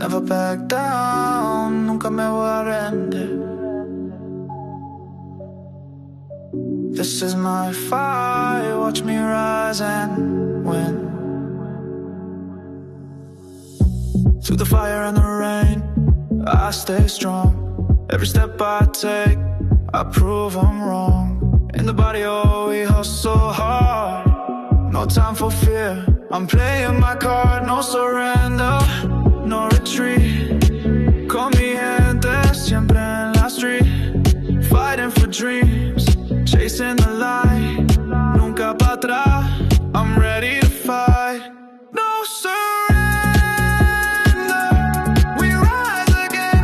Never back down, nunca me voy a rendir. This is my fight, watch me rise and win. Through the fire and the rain, I stay strong. Every step I take, I prove I'm wrong. In the body, oh, we hustle hard. No time for fear, I'm playing my card. No surrender, no retreat. Con mi gente siempre en la street, fighting for dreams, chasing the light. Nunca pa' atrás, I'm ready to fight. No surrender, we rise again.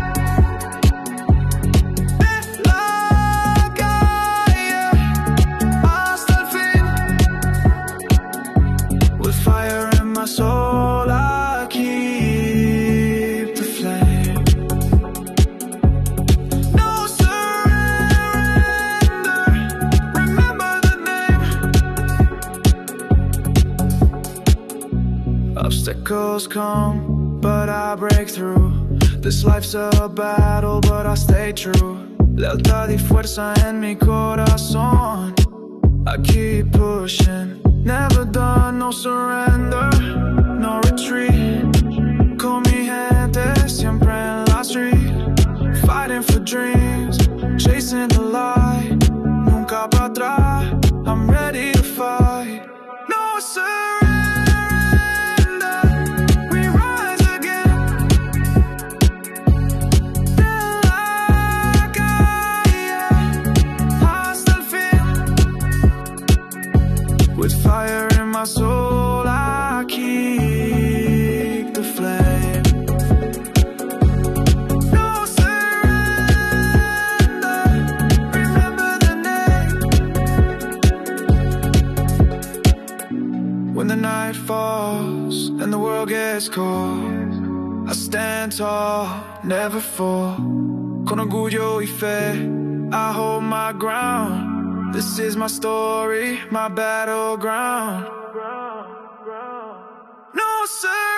De la calle hasta el fin. With fire in my soul, I keep the flame. No surrender, remember the name. Obstacles come, but I break through. This life's a battle, but I stay true. Lealtad y fuerza en mi corazón. I keep pushing, never done, no surrender, no retreat. Con mi gente siempre en la street, fighting for dreams, chasing the light. Nunca pa' atrás, I'm ready to fight. No surrender, we rise again. De la calle hasta el fin. With fire in my soul, I keep the flame. No surrender, remember the name. When the night falls and the world gets cold, I stand tall, never fall. Con orgullo y fe, I hold my ground. This is my story, my battleground. No, sir.